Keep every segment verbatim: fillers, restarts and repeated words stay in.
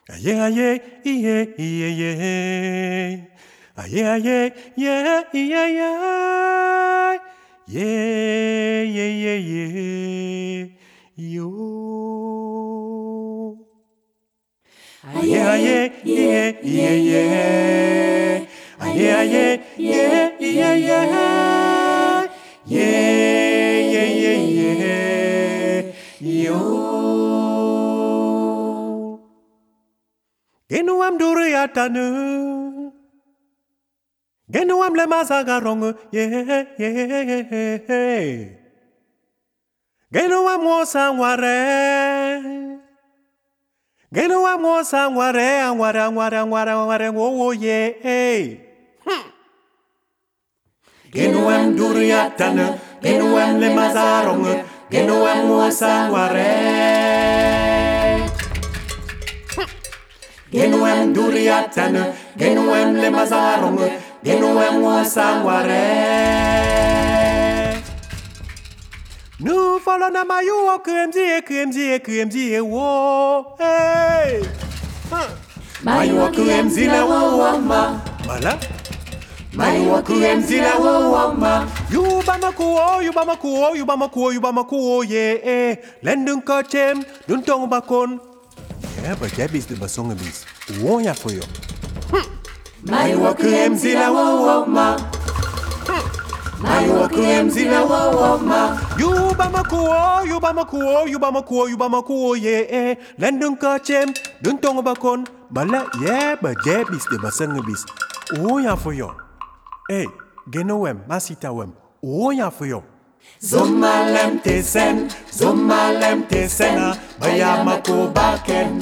Aye, aye, yeah, yeah, yeah. Aye, aye, yeah, yeah, yeah. Yeah, yeah, yeah, yeah. Yo. Aye, aye, yeah, yeah, yeah. Aye, aye, yeah, yeah, yeah. Yeah, yeah, yeah, yeah. Yo. Genu am duru ya tanu, genu am le mazagarong, yeah, yeah. Genu am wosa ware, genu am wosa ware, ware, ware, ware, ware, wo, yeah. Genu am duru ya tanu, genu am le mazagarong, genu am wosa ware. Genuem duriatana, genuem le mazarong, genuem wasangware. Nu follow na mayu kmz kmz kmz wo hey. Mayu kmz la wo ma. Mala. Mayu kmz la wo ma. You bama kuo, you bama kuo, you bama kuo, you bama kuo yeah. Lendung kachem, dun tong bakon. Yeah, but that is the basong bis. Wo ya for you. My walk em zila wo ma. My walk em zila wo ma. You bama kuo, you bama kuo, you bama kuo, you bama kuo yeah. Landung kachem, dun tong bakon. Bala yeah, but that is the basong bis. Wo ya for you. Hey, genoem, masita wem. Wo ya for you. Zomalem te sen, zomalem te sena, bayama ko baken.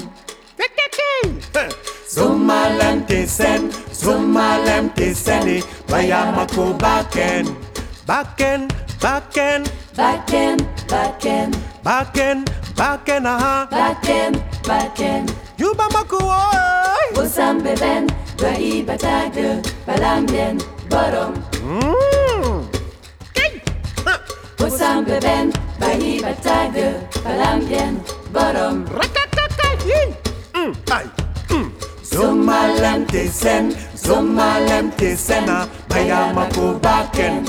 Zomalem te sen, zomalem te seni, bayama ko baken. Baken, baken, Backen, backen, baken, baken, aha. backen, backen. You bamako, oi. Osam beben, doi batagde, balambien, bottom. Mm. Osam beben, doi batagde, balambien, bottom. Mm. Ay. Mm. Zomalem te sen, zomalem te sena, bayama ko baken.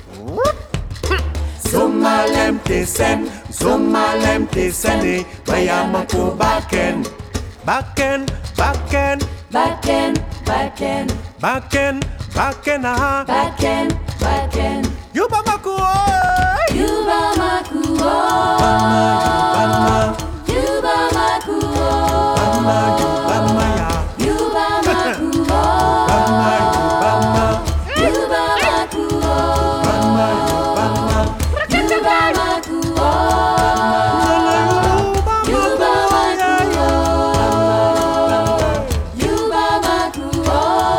Zomalem te sen, zomalem te sene, bayama ko baken. Baken, baken, Backen, backen, baken, baken, aha. backen, backen. You bamako, oi. Yuba makuo, Bama, Yuba makuo, bama, you bama, ya. Yuba makuo, Bama, you bama, Yuba makuo, bama, you bama. Yuba makuo, Yuba makuo, Yuba makuo.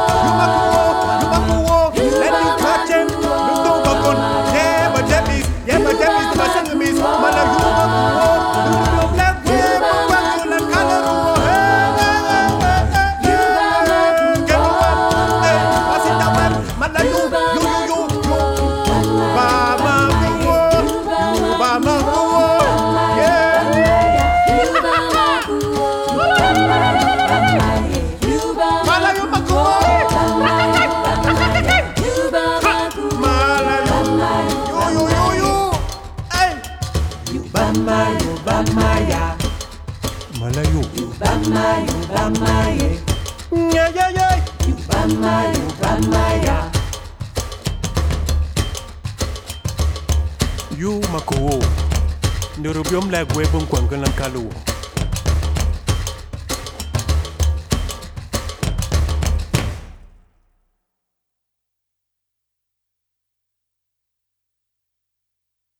Bamayo, bamaya. Malayo. Bamayo, bamaye. Yeah, yeah, yeah. Bamayo, bamaya. You mako. Ndurubiom la gwebon kwangalan kaluwo.